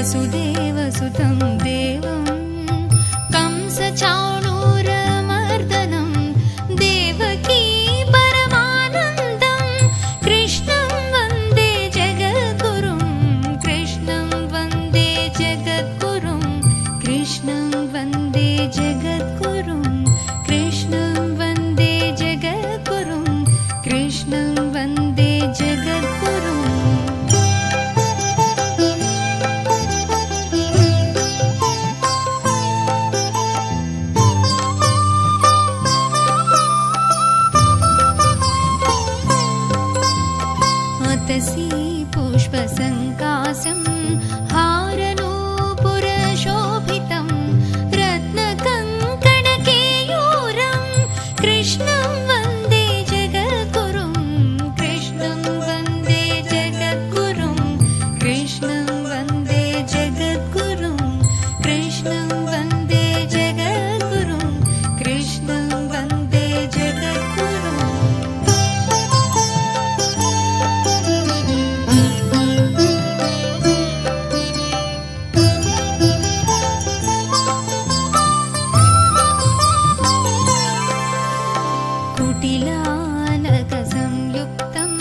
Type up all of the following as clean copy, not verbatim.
वसुदेवसुतं देवं कंसचाणूरमर्दनं देवकी परमानन्दं कृष्णं वन्दे जगद्गुरुं कृष्णं वन्दे जगद्गुरुं कृष्णं वन्दे जगद्गुरुं कृष्णं वन्दे जगद्गुरुं कृष्णं वन्दे जगद्गुरुं अतसी पुष्पसङ्कासं हारनूपुरशोभितं रत्नकङ्कणकेयूरं कृष्णं वन्दे जगद्गुरुं कृष्णं वन्दे जगद्गुरुं कृष्णं वन्दे जगद्गुरुं कृष्णं वन्दे जगद्गुरुं कृष्णं वन्दे जगद्गुरुं कुटिलालकसंयुक्तं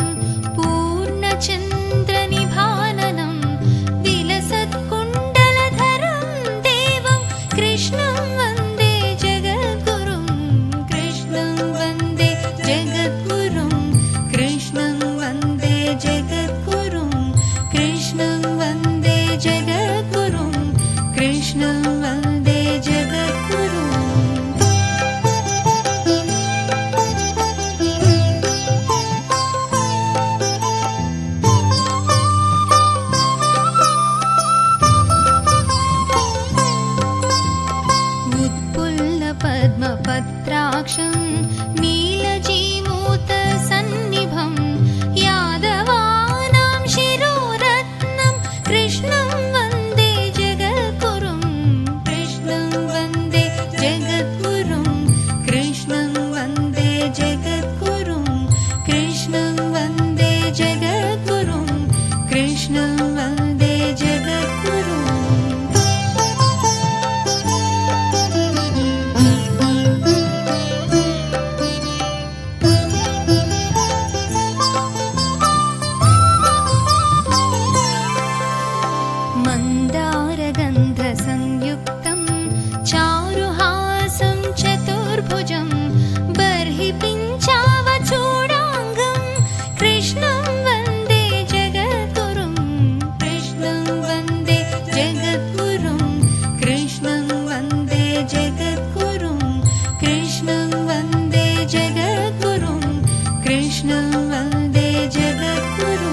पूर्णचन्द्रनिभाननं विलसत्कुण्डलधरं देवं कृष्णं वन्दे जगद्गुरुं कृष्णं वन्दे जगद्गुरुं कृष्णं वन्दे जगद्गुरुं कृष्णं वन्दे जगद्गुरुं कृष्णं वन्दे जगद्गुरुं पद्मपत्राक्षं नीलजीमूतसन्निभं यादवानां शिरोरत्नं कृष्णं वन्दे जगद्गुरुं कृष्णं वन्दे जगद्गुरुं कृष्णं वन्दे जगद्गुरुं कृष्णं वन्दे जगद्गुरुं कृष्णं वन्दे जगद्गुरुं मन्दारगन्धसंयुक्तं चारुहासं चतुर्भुजं बर्हि पिञ्चावचूडाङ्गं कृष्णं वन्दे जगद्गुरुं कृष्णं वन्दे जगद्गुरुं कृष्णं वन्दे जगद्गुरुं कृष्णं वन्दे जगद्गुरुं कृष्णं वन्दे जगद्गुरुं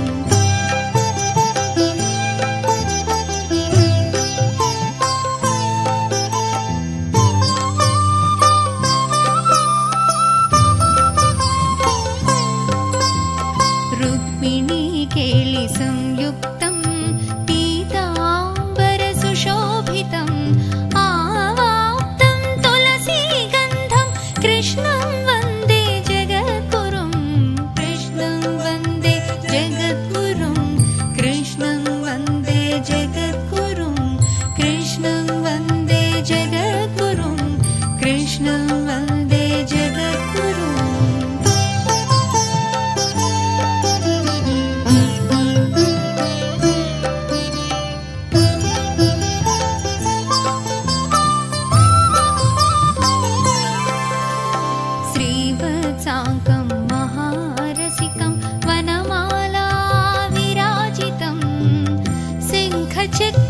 रुक्मिणीकेलिसंयुक्तं पीताम्बरसुशोभितम् आवाप्तं तुलसीगन्धं कृष्णं वन्दे जगद्गुरुं कृष्णं वन्दे जगद्गुरुं कृष्णं वन्दे जगद्गुरुं कृष्णं वन्दे जगद्गुरुं कृष्णं वन्दे जगद्गुरुं श्रीवत्साङ्कं महारसिकं वनमाला विराजितं शङ्खचक्र